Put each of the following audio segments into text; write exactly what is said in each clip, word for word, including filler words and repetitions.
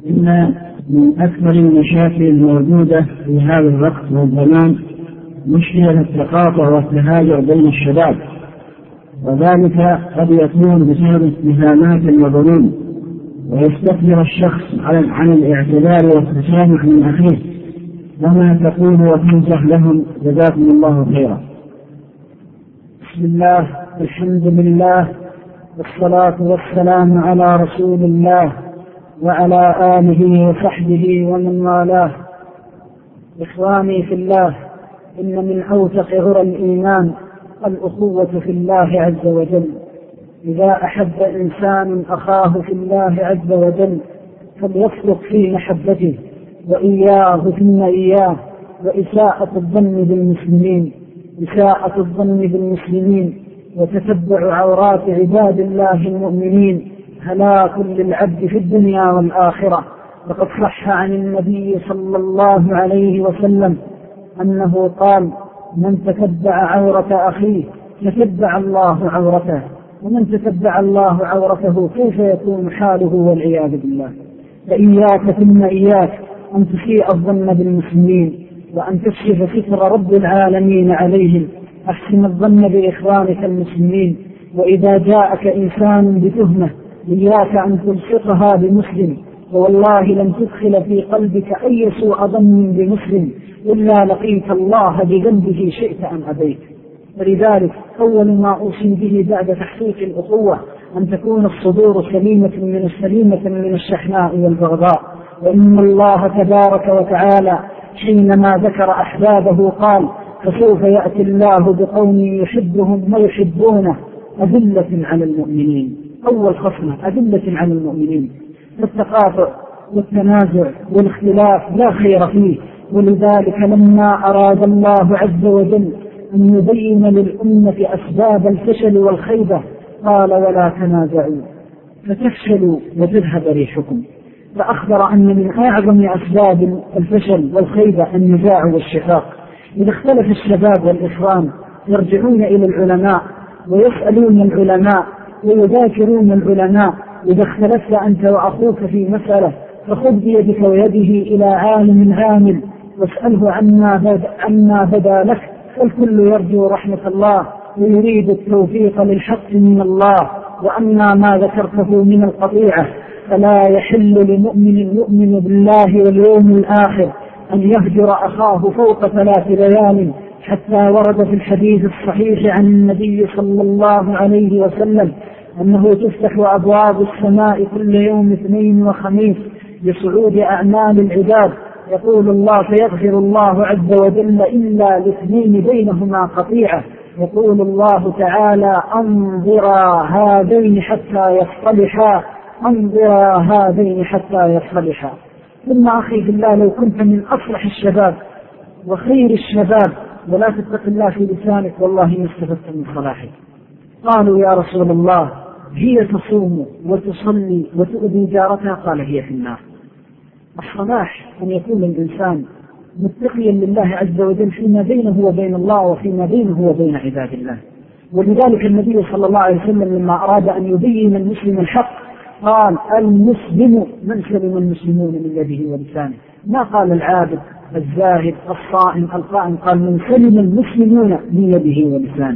إن من أكبر المشاكل الموجودة في هذا الوقت والزمان مشكلة التقاطع والتهاجر بين الشباب، وذلك قد يكون بسبب اتهامات وظنون، ويستكبر الشخص عن الاعتذار والتسامح من أخيه، وما تقول وتنصح لهم جزاكم الله خيرا. بسم الله، الحمد لله، والصلاة والسلام على رسول الله وعلى آله وصحبه ومن والاه. إخواني في الله، إن من أوثق غرى الإيمان الأخوة في الله عز وجل. إذا أحب إنسان أخاه في الله عز وجل فليصدق في محبته، وإياه ثم إياه، وإساءة الظن بالمسلمين إساءة الظن بالمسلمين وتتبع عورات عباد الله المؤمنين هلاك للعبد في الدنيا والآخرة. وقد صح عن النبي صلى الله عليه وسلم أنه قال: من تتبع عورة أخيه تتبع الله عورته، ومن تتبع الله عورته كيف يكون حاله والعياذ بالله. فإياك ثم إياك أن تسيء الظن بالمسلمين، وأن تكشف ستر رب العالمين عليهم. أحسن الظن بإخوانك المسلمين، وإذا جاءك إنسان بتهمة إياك أن تلصقها بمسلم، والله لن تدخل في قلبك أي سوء ظن بمسلم إلا لقيت الله بذنبه شئت أم أبيت. فلذلك أول ما أوصي به بعد تحقيق الأخوة أن تكون الصدور سليمة من السليمة من الشحناء والبغضاء. وإن الله تبارك وتعالى حينما ذكر أحبابه قال: فسوف يأتي الله بقوم يحبهم ويحبونه أذلة على المؤمنين. أول خصمة أذلة على المؤمنين. التقاطع والتنازع والاختلاف لا خير فيه. ولذلك لما أراد الله عز وجل أن يبين للأمة أسباب الفشل والخيبة قال: ولا تنازعوا فتفشلوا وتذهب ريحكم. فأخبر أن من أعظم أسباب الفشل والخيبة النزاع والشقاق. إذا اختلف الشباب والإخوان يرجعون إلى العلماء ويسألون العلماء ويذاكرون العلماء. إذا اختلفت أنت وأخوك في مسألة فخذ بيدك ويده إلى عالم عامل واسأله عما بدا, عما بدا لك. فالكل يرجو رحمة الله ويريد التوفيق للحق من الله. وأما ما ذكرته من القطيعة فلا يحل لمؤمن يؤمن بالله واليوم الآخر أن يهجر أخاه فوق ثلاث ليال، حتى ورد في الحديث الصحيح عن النبي صلى الله عليه وسلم أنه تفتح أبواب السماء كل يوم اثنين وخميس لصعود أعمال العباد. يقول الله: فيغفر الله عز وجل إلا لاثنين بينهما قطيعة. يقول الله تعالى: أنظرا هذين حتى يصطلحا أنظرا هذين حتى يصطلحا. ثم أخي في الله، لو كنت من أصلح الشباب وخير الشباب ولا تتق الله في لسانك والله ما استفدت من صلاحك. قالوا: يا رسول الله، هي تصوم وتصلي وتؤذي جارتها. قال: هي في النار. الصلاح أن يكون الإنسان متقيا لله عز وجل فيما بينه وبين الله وفيما بينه وبين عباد الله. ولذلك النبي صلى الله عليه وسلم لما أراد أن يبين المسلم الحق قال: المسلم من سلم المسلمون من يده ولسانه. ما قال العابد الزاهد الصائم القائم، قال: من سلم المسلمون من يده ولسانه.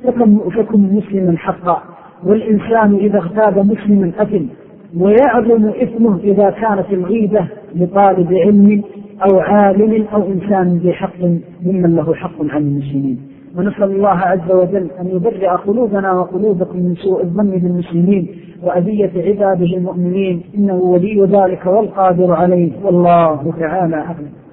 فكن مسلما حقا. والإنسان إذا اغتاب مسلما أثم، ويعظم إثمه إذا كانت الغيبة لطالب علم أو عالم أو إنسان ذي حق ممن له حق عن المسلمين. ونسأل الله عز وجل أن يبرئ قلوبنا وقلوبكم من سوء الظن بالمسلمين وأذية عباده المؤمنين، إنه ولي ذلك والقادر عليه، والله تعالى أعلم.